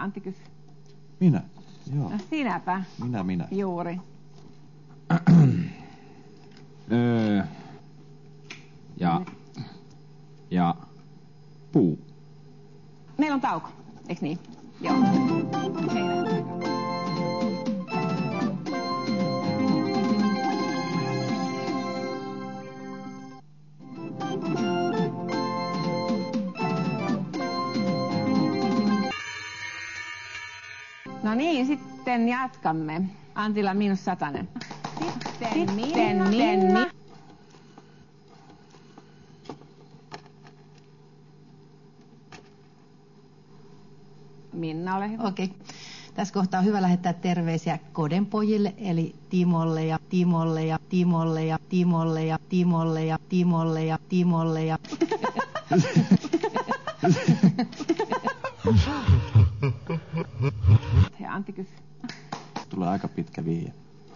Antti kysy. Minä? Joo. No sinäpä. Minä. Juuri. Ja puu. Meillä on tauko, eikö niin? Joo. No niin, sitten jatkamme. Antilla -100. Sitten Minna. Minna, ole hyvä. Okei. Tässä kohtaa on hyvä lähettää terveisiä Koden pojille, eli Timolle ja Timolle ja Timolle ja Timolle ja Timolle ja Timolle ja Timolle ja... Ja Antti kysy. Tulee aika pitkä vihje.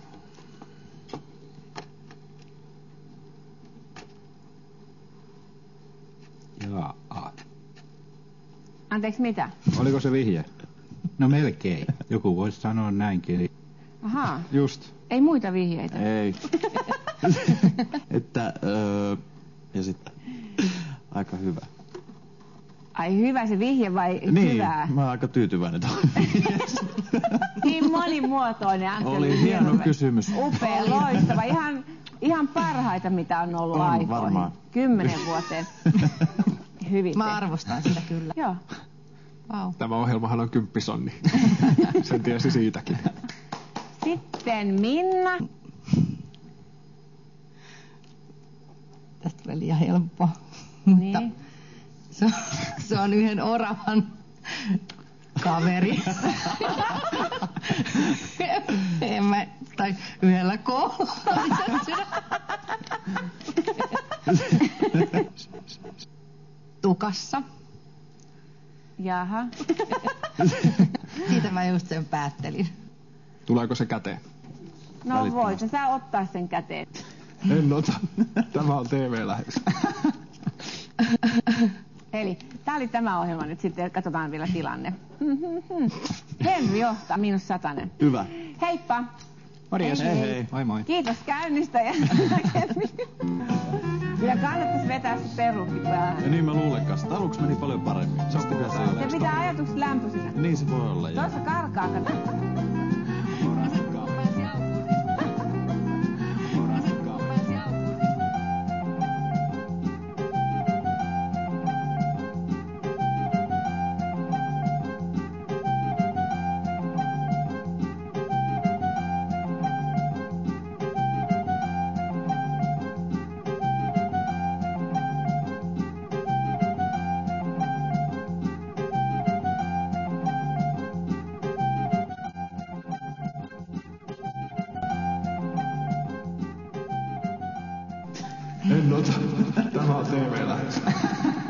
Jaa. Anteeksi, mitä? Oliko se vihje? No melkein. Joku voisi sanoa näinkin. Ahaa. Just. Ei muita vihjeitä. Ei. Ja sitten aika hyvä. Ai hyvä se vihje vai Niin, hyvää? mä oon aika tyytyväinen tuohon. Niin monimuotoinen. Antti Oli hieno kysymys. Upea, loistava. Ihan parhaita, mitä on ollut aikoihin. Varmaan. 10 vuoteen. Hyvin. Mä arvostan sitä kyllä. Joo. Wow. Tämä ohjelmahan on 10 000. Sen tiesi siitäkin. Sitten Minna. Tästä tulee liian helppoa. Niin. Mutta se on yhden oravan kaveri. Tai yhdellä kohdalla. Tukassa. Jaha. Siitä mä just sen päättelin. Tuleeko se käteen? No voit sä ottaa sen käteen. En ota. Tämä on TV-lähetys. Eli tää oli tämä ohjelma nyt sitten, katsotaan vielä tilanne. Henri johtaa -100. Hyvä. Heippa. Morjes. Hei. Moi moi. Kiitos käynnistä ja kyllä kannattaisi vetää se perukki päähän. Ja niin mä luulen kanssa. Aluksi meni paljon paremmin. Se pitää ajatukset lämpöisenä. Niin se voi olla. Tuossa karkaa, kato. En ota. Tämä on TV-lähetys.